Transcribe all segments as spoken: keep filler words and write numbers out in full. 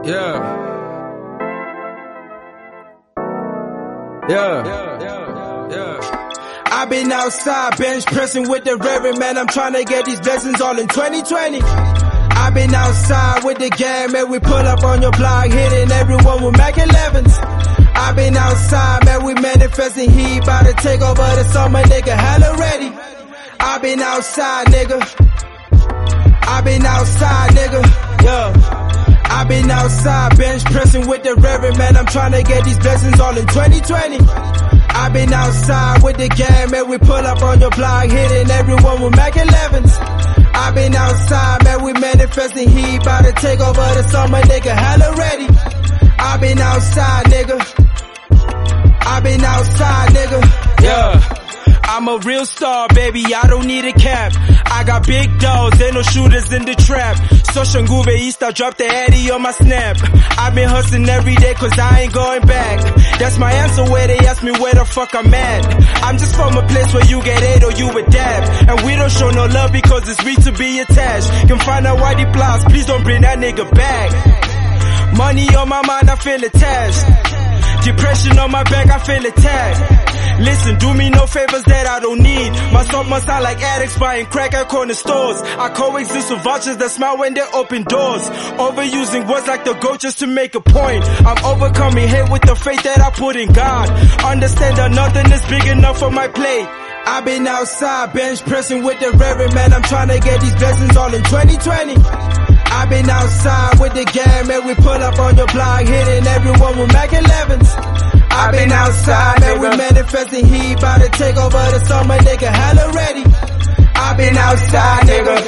Yeah. Yeah. Yeah. Yeah. I've been outside bench pressing with the Reverend, man. I'm trying to get these blessings all in twenty twenty. I've been outside with the gang, man. We pull up on your block, hitting everyone with Mac elevens. I've been outside, man. We manifesting heat, about to take over the summer, nigga. Hella ready. I've been outside, nigga. I've been outside, nigga. Yeah. I've been outside bench pressing with the Reverend, man. I'm trying to get these blessings all in twenty twenty. I've been outside with the gang, man. We pull up on your block, hitting everyone with Mac elevens. I've been outside, man. We manifesting heat, about to take over the summer, nigga. Hella ready. I've been outside, nigga. I've been outside, nigga. Yeah. I'm a real star, baby, I don't need a cap. I got big dogs, ain't no shooters in the trap. So Shanguve East, I dropped the Addy on my snap. I've been hustling every day cause I ain't going back. That's my answer where they ask me where the fuck I'm at. I'm just from a place where you get eight or you adapt. And we don't show no love because it's weak to be attached. Can find out why the plots, please don't bring that nigga back. Money on my mind, I feel attached. Depression on my back, I feel attacked. Listen, do me no favors that I don't need. My song must sound like addicts buying crack at corner stores. I coexist with vultures that smile when they open doors. Overusing words like the goat just to make a point. I'm overcoming hate with the faith that I put in God. Understand that nothing is big enough for my plate. I've been outside bench pressing with the Reverend, man. I'm trying to get these blessings all in twenty twenty. I've been outside with the gang, man. We pull up on your block, hitting everyone with Mac elevens. I've been outside, man. We manifesting heat, about to take over the summer, nigga. Hella ready. I've been outside,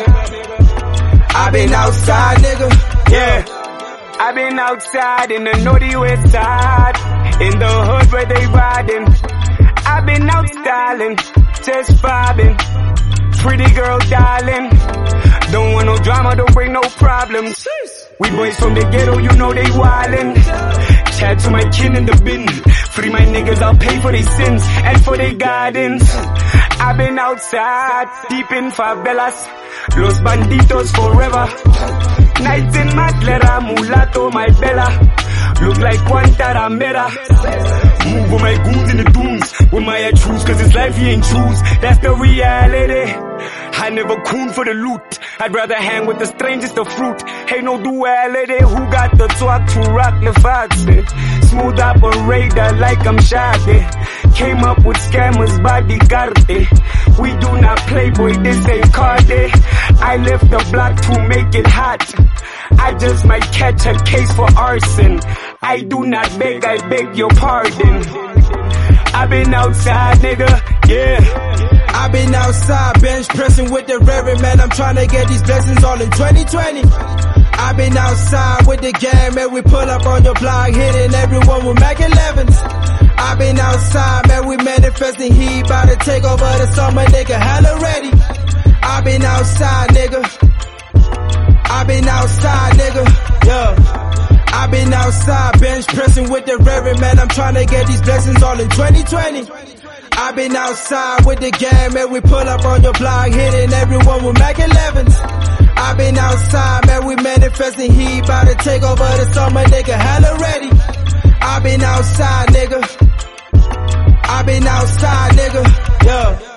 nigga. I've been outside, nigga. Yeah. I've been outside in the naughty west side, in the hood where they riding. I've been out styling, just vibing. Pretty girl, darling. Don't want no drama, don't bring no problems. We boys from the ghetto, you know they wildin'. Chat to my kin in the bin. Free my niggas, I'll pay for their sins and for their guidance. I've been outside, deep in favelas. Los banditos forever. Nights in Matlera, mulatto, my bella. Look like Guantanamera. Move with my goons in the dunes. With my head choose, cause this life he ain't choose. That's the reality. I never coon for the loot. I'd rather hang with the strangest of fruit. Ain't no duality. Who got the talk to rock the foxy? Smooth operator like I'm Shadi. Came up with scammers by the Carte. We do not play, boy, this ain't Cardi. I left the block to make it hot. I just might catch a case for arson. I do not beg, I beg your pardon. I've been outside, nigga, yeah. I've been outside bench pressing with the Reverend, man. I'm trying to get these blessings all in twenty twenty. I've been outside with the gang, man. We pull up on your block, hitting everyone with Mac elevens. I've been outside, man. We manifesting heat, about to take over the summer, nigga. Hella ready. I've been outside, nigga. I've been outside, nigga. Yeah. I've been outside bench pressing with the Reverend, man. I'm trying to get these blessings all in twenty twenty. I've been outside with the gang, man. We pull up on your block, hitting everyone with Mac elevens. I've been outside, man. We manifesting heat, about to take over the summer, nigga. Hella ready. I've been outside, nigga. I've been outside, nigga. Yeah.